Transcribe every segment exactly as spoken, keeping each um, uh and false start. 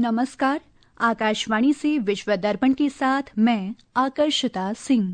नमस्कार। आकाशवाणी से विश्व दर्पण के साथ मैं आकर्षिता सिंह।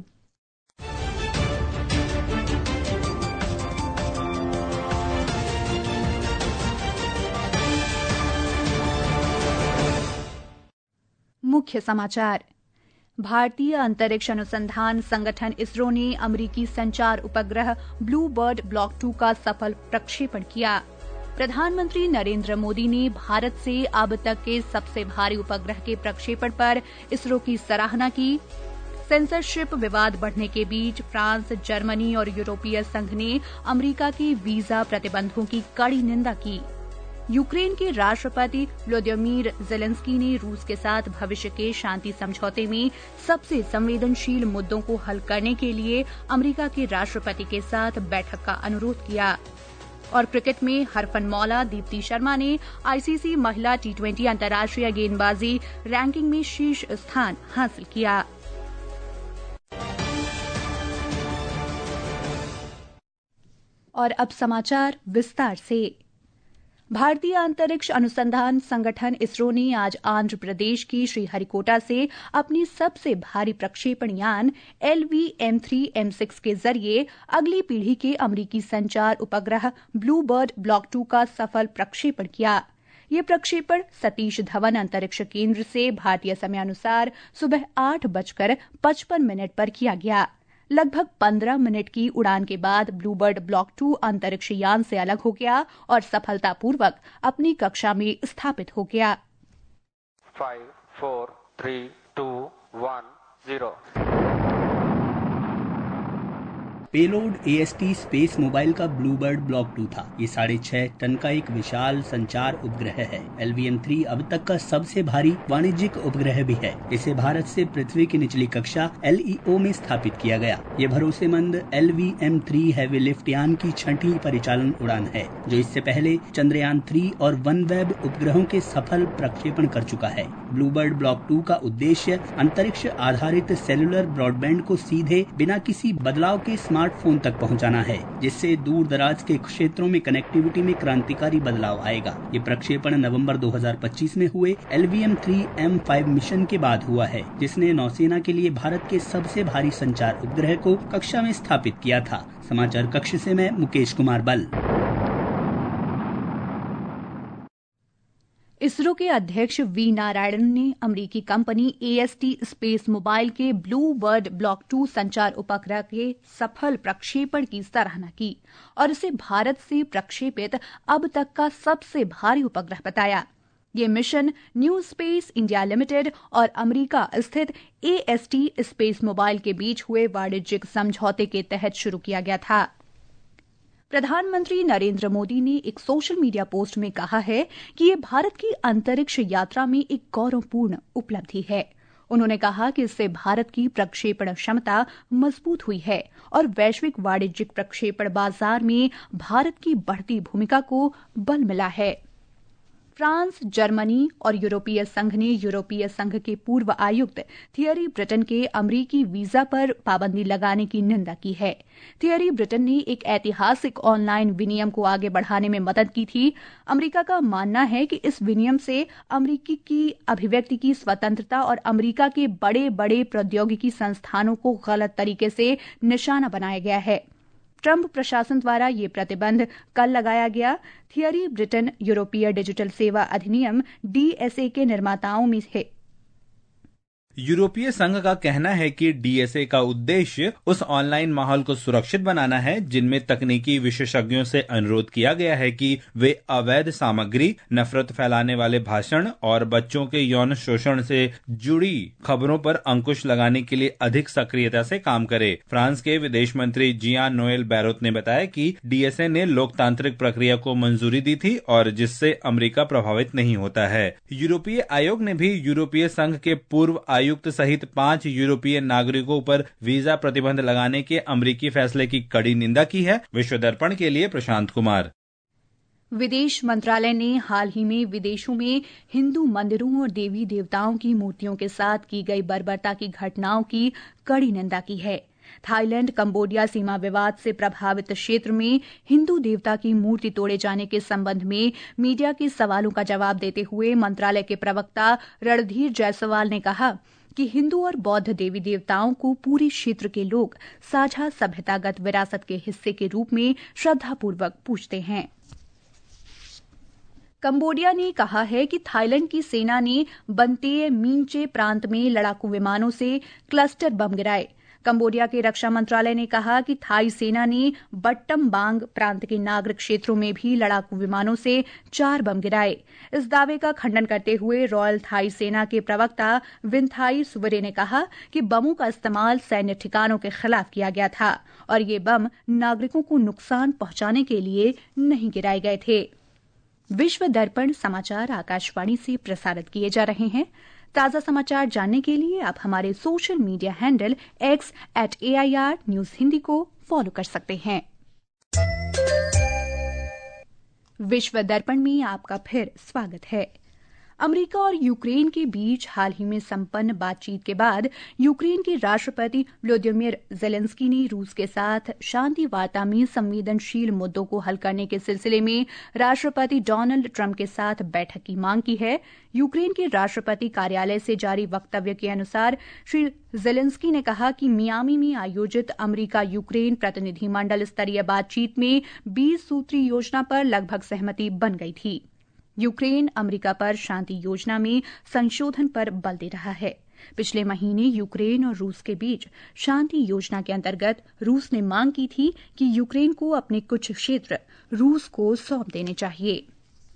मुख्य समाचार। भारतीय अंतरिक्ष अनुसंधान संगठन इसरो ने अमेरिकी संचार उपग्रह ब्लू बर्ड ब्लॉक टू का सफल प्रक्षेपण किया। प्रधानमंत्री नरेंद्र मोदी ने भारत से अब तक के सबसे भारी उपग्रह के प्रक्षेपण पर इसरो की सराहना की। सेंसरशिप विवाद बढ़ने के बीच फ्रांस, जर्मनी और यूरोपीय संघ ने अमेरिका के वीजा प्रतिबंधों की कड़ी निंदा की। यूक्रेन के राष्ट्रपति व्लादिमीर ज़ेलेंस्की ने रूस के साथ भविष्य के शांति समझौते में सबसे संवेदनशील मुद्दों को हल करने के लिए अमेरिका के राष्ट्रपति के साथ बैठक का अनुरोध किया। और क्रिकेट में हरफनमौला दीप्ति शर्मा ने आईसीसी महिला टी ट्वेंटी अंतर्राष्ट्रीय गेंदबाजी रैंकिंग में शीर्ष स्थान हासिल किया। और अब समाचार विस्तार से। भारतीय अंतरिक्ष अनुसंधान संगठन इसरो ने आज आंध्र प्रदेश के श्रीहरिकोटा से अपनी सबसे भारी प्रक्षेपण यान L V M three M six के जरिए अगली पीढ़ी के अमेरिकी संचार उपग्रह ब्लू बर्ड ब्लॉक टू का सफल प्रक्षेपण किया। ये प्रक्षेपण सतीश धवन अंतरिक्ष केंद्र से भारतीय समयानुसार सुबह आठ बजकर पचपन मिनट पर किया गया। लगभग पंद्रह मिनट की उड़ान के बाद ब्लूबर्ड ब्लॉक टू अंतरिक्ष यान से अलग हो गया और सफलतापूर्वक अपनी कक्षा में स्थापित हो गया। Five, four, three, two, one, zero. Payload A S T space mobile का ब्लूबर्ड ब्लॉक टू था। ये साढ़े छह टन का एक विशाल संचार उपग्रह है। एल वी एम थ्री अब तक का सबसे भारी वाणिज्यिक उपग्रह भी है। इसे भारत से पृथ्वी की निचली कक्षा एल ई ओ में स्थापित किया गया। ये भरोसेमंद L V M three heavy lift यान की छठी परिचालन उड़ान है, जो इससे पहले चंद्रयान थ्री और वनवेब उपग्रहों के सफल प्रक्षेपण कर चुका है। ब्लूबर्ड ब्लॉक टू का उद्देश्य अंतरिक्ष आधारित सेलुलर ब्रॉडबैंड को सीधे बिना किसी बदलाव के स्मार्टफोन तक पहुंचाना है, जिससे दूर दराज के क्षेत्रों में कनेक्टिविटी में क्रांतिकारी बदलाव आएगा। ये प्रक्षेपण नवंबर दो हज़ार पच्चीस में हुए L V M three M five mission के बाद हुआ है, जिसने नौसेना के लिए भारत के सबसे भारी संचार उपग्रह को कक्षा में स्थापित किया था। समाचार कक्ष से मैं मुकेश कुमार बल। इसरो के अध्यक्ष वी नारायणन ने अमेरिकी company A S T space mobile के ब्लू बर्ड ब्लॉक टू संचार उपग्रह के सफल प्रक्षेपण की सराहना की और इसे भारत से प्रक्षेपित अब तक का सबसे भारी उपग्रह बताया। ये mission new space India limited और अमेरिका स्थित A S T space mobile के बीच हुए वाणिज्यिक समझौते के तहत शुरू किया गया था। प्रधानमंत्री नरेंद्र मोदी ने एक सोशल मीडिया पोस्ट में कहा है कि ये भारत की अंतरिक्ष यात्रा में एक गौरवपूर्ण उपलब्धि है। उन्होंने कहा कि इससे भारत की प्रक्षेपण क्षमता मजबूत हुई है और वैश्विक वाणिज्यिक प्रक्षेपण बाजार में भारत की बढ़ती भूमिका को बल मिला है। फ्रांस, जर्मनी और यूरोपीय संघ ने यूरोपीय संघ के पूर्व आयुक्त थियरी ब्रिटन के अमेरिकी वीजा पर पाबंदी लगाने की निंदा की है। थियरी ब्रिटन ने एक ऐतिहासिक ऑनलाइन विनियम को आगे बढ़ाने में मदद की थी। अमेरिका का मानना है कि इस विनियम से अमेरिकी की अभिव्यक्ति की स्वतंत्रता और अमेरिका के बड़े बड़े प्रौद्योगिकी संस्थानों को गलत तरीके से निशाना बनाया गया है। ट्रंप प्रशासन द्वारा ये प्रतिबंध कल लगाया गया। थियरी ब्रिटन यूरोपीय डिजिटल सेवा अधिनियम डी एस ए के निर्माताओं में है। यूरोपीय संघ का कहना है कि डी एस ए का उद्देश्य उस ऑनलाइन माहौल को सुरक्षित बनाना है जिनमें तकनीकी विशेषज्ञों से अनुरोध किया गया है कि वे अवैध सामग्री, नफरत फैलाने वाले भाषण और बच्चों के यौन शोषण से जुड़ी खबरों पर अंकुश लगाने के लिए अधिक सक्रियता से काम करे। फ्रांस के विदेश मंत्री जियान नोएल बैरोत ने बताया कि डी एस ए ने लोकतांत्रिक प्रक्रिया को मंजूरी दी थी और जिससे अमेरिका प्रभावित नहीं होता है। यूरोपीय आयोग ने भी यूरोपीय संघ के पूर्व आयुक्त सहित पांच यूरोपीय नागरिकों पर वीजा प्रतिबंध लगाने के अमेरिकी फैसले की कड़ी निंदा की है। विश्व दर्पण के लिए प्रशांत कुमार। विदेश मंत्रालय ने हाल ही में विदेशों में हिंदू मंदिरों और देवी देवताओं की मूर्तियों के साथ की गई बर्बरता की घटनाओं की कड़ी निंदा की है। थाईलैंड कंबोडिया सीमा विवाद से प्रभावित क्षेत्र में हिंदू देवता की मूर्ति तोड़े जाने के संबंध में मीडिया के सवालों का जवाब देते हुए मंत्रालय के प्रवक्ता रणधीर जायसवाल ने कहा कि हिंदू और बौद्ध देवी देवताओं को पूरे क्षेत्र के लोग साझा सभ्यतागत विरासत के हिस्से के रूप में श्रद्धापूर्वक पूजते हैं। कंबोडिया ने कहा है कि थाईलैंड की सेना ने बंतेय मीनचे प्रांत में लड़ाकू विमानों से क्लस्टर बम गिराए। कंबोडिया के रक्षा मंत्रालय ने कहा कि थाई सेना ने बट्टमबांग प्रांत के नागरिक क्षेत्रों में भी लड़ाकू विमानों से चार बम गिराए। इस दावे का खंडन करते हुए रॉयल थाई सेना के प्रवक्ता विनथाई सुवरे ने कहा कि बमों का इस्तेमाल सैन्य ठिकानों के खिलाफ किया गया था और ये बम नागरिकों को नुकसान पहुंचाने के लिए नहीं गिराए गए थे। विश्व दर्पण समाचार आकाशवाणी से प्रसारित किए जा रहे हैं। ताज़ा समाचार जानने के लिए आप हमारे social media handle X at A I R news Hindi को फॉलो कर सकते हैं। विश्व दर्पण में आपका फिर स्वागत है। अमेरिका और यूक्रेन के बीच हाल ही में संपन्न बातचीत के बाद यूक्रेन के राष्ट्रपति व्लादिमीर ज़ेलेंस्की ने रूस के साथ शांति वार्ता में संवेदनशील मुद्दों को हल करने के सिलसिले में राष्ट्रपति डोनाल्ड ट्रंप के साथ बैठक की मांग की है। यूक्रेन के राष्ट्रपति कार्यालय से जारी वक्तव्य के अनुसार श्री ज़ेलेंस्की ने कहा कि मियामी में आयोजित अमेरिका यूक्रेन प्रतिनिधिमंडल स्तरीय बातचीत में बीस सूत्री योजना पर लगभग सहमति बन गई थी। यूक्रेन अमेरिका पर शांति योजना में संशोधन पर बल दे रहा है। पिछले महीने यूक्रेन और रूस के बीच शांति योजना के अंतर्गत रूस ने मांग की थी कि यूक्रेन को अपने कुछ क्षेत्र रूस को सौंप देने चाहिए।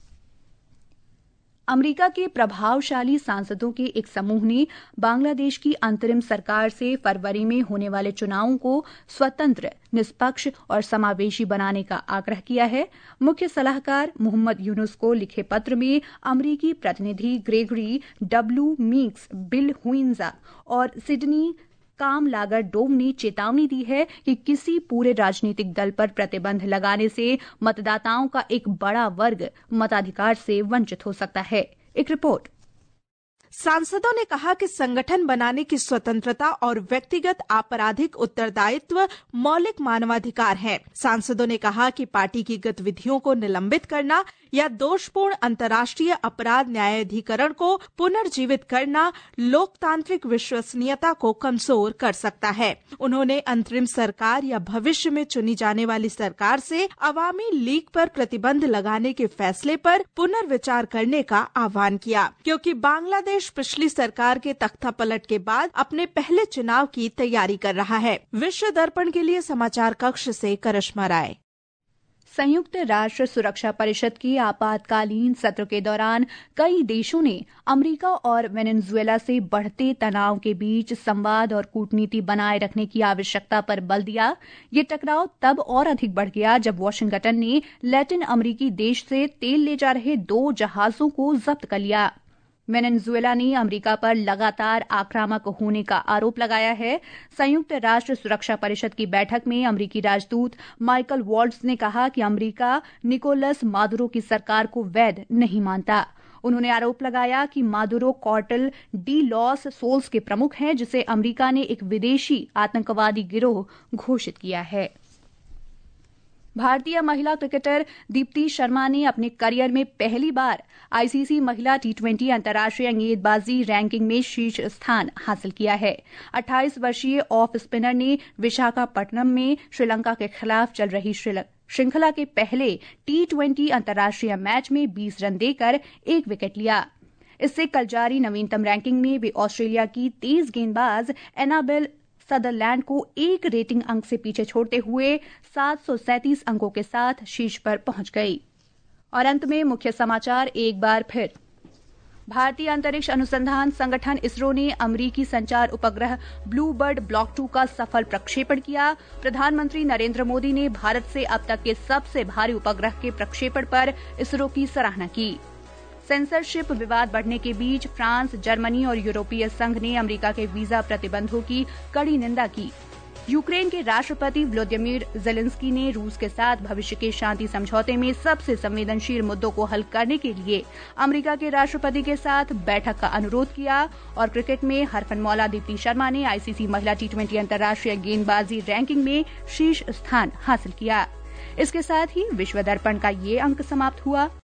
अमेरिका के प्रभावशाली सांसदों के एक समूह ने बांग्लादेश की अंतरिम सरकार से फरवरी में होने वाले चुनावों को स्वतंत्र, निष्पक्ष और समावेशी बनाने का आग्रह किया है। मुख्य सलाहकार मोहम्मद यूनुस को लिखे पत्र में अमेरिकी प्रतिनिधि ग्रेगरी डब्ल्यू मीक्स, बिल हुइंजा और सिडनी काम लागत डोम ने चेतावनी दी है कि किसी पूरे राजनीतिक दल पर प्रतिबंध लगाने से मतदाताओं का एक बड़ा वर्ग मताधिकार से वंचित हो सकता है। एक रिपोर्ट। सांसदों ने कहा कि संगठन बनाने की स्वतंत्रता और व्यक्तिगत आपराधिक उत्तरदायित्व मौलिक मानवाधिकार है। सांसदों ने कहा कि पार्टी की गतिविधियों को निलंबित करना या दोषपूर्ण अंतर्राष्ट्रीय अपराध न्यायाधिकरण को पुनर्जीवित करना लोकतांत्रिक विश्वसनीयता को कमजोर कर सकता है। उन्होंने अंतरिम सरकार या भविष्य में चुनी जाने वाली सरकार से अवामी लीग पर प्रतिबंध लगाने के फैसले पर पुनर्विचार करने का आह्वान किया, क्योंकि बांग्लादेश पिछली सरकार के तख्तापलट के बाद अपने पहले चुनाव की तैयारी कर रहा है। विश्व दर्पण के लिए समाचार कक्ष से करिश्मा राय। संयुक्त राष्ट्र सुरक्षा परिषद के आपातकालीन सत्र के दौरान कई देशों ने अमेरिका और वेनेजुएला से बढ़ते तनाव के बीच संवाद और कूटनीति बनाए रखने की आवश्यकता पर बल दिया। ये टकराव तब और अधिक बढ़ गया जब वाशिंगटन ने लैटिन अमेरिकी देश से तेल ले जा रहे दो जहाजों को जब्त कर लिया। वेनेजुएला ने अमेरिका पर लगातार आक्रामक होने का आरोप लगाया है। संयुक्त राष्ट्र सुरक्षा परिषद की बैठक में अमेरिकी राजदूत माइकल वॉल्ट्ज ने कहा कि अमेरिका निकोलस मादुरो की सरकार को वैध नहीं मानता। उन्होंने आरोप लगाया कि Maduro cartel de los Soles के प्रमुख हैं, जिसे अमेरिका ने एक विदेशी आतंकवादी गिरोह घोषित किया है। भारतीय महिला क्रिकेटर दीप्ति शर्मा ने अपने करियर में पहली बार आईसीसी महिला टी ट्वेंटी अंतर्राष्ट्रीय गेंदबाजी रैंकिंग में शीर्ष स्थान हासिल किया है। अट्ठाईस वर्षीय ऑफ स्पिनर ने विशाखापट्टनम में श्रीलंका के खिलाफ चल रही श्रृंखला के पहले टी ट्वेंटी अंतर्राष्ट्रीय मैच में बीस रन देकर एक विकेट लिया। इससे कल जारी नवीनतम रैंकिंग में वे ऑस्ट्रेलिया की तेज गेंदबाज एनाबेल सदरलैंड को एक रेटिंग अंक से पीछे छोड़ते हुए सात सौ सैंतीस अंकों के साथ शीर्ष पर पहुंच गई। और अंत में मुख्य समाचार एक बार फिर। भारतीय अंतरिक्ष अनुसंधान संगठन इसरो ने अमेरिकी संचार उपग्रह ब्लू बर्ड ब्लॉक टू का सफल प्रक्षेपण किया। प्रधानमंत्री नरेंद्र मोदी ने भारत से अब तक के सबसे भारी उपग्रह के प्रक्षेपण पर इसरो की सराहना की। सेंसरशिप विवाद बढ़ने के बीच फ्रांस, जर्मनी और यूरोपीय संघ ने अमेरिका के वीजा प्रतिबंधों की कड़ी निंदा की। यूक्रेन के राष्ट्रपति व्लादिमीर जेलेंस्की ने रूस के साथ भविष्य के शांति समझौते में सबसे संवेदनशील मुद्दों को हल करने के लिए अमेरिका के राष्ट्रपति के साथ बैठक का अनुरोध किया। और क्रिकेट में हरफनमौला दीप्ति शर्मा ने आईसीसी महिला टी ट्वेंटी अंतर्राष्ट्रीय गेंदबाजी रैंकिंग में शीर्ष स्थान हासिल किया। इसके साथ ही विश्व दर्पण का ये अंक समाप्त हुआ।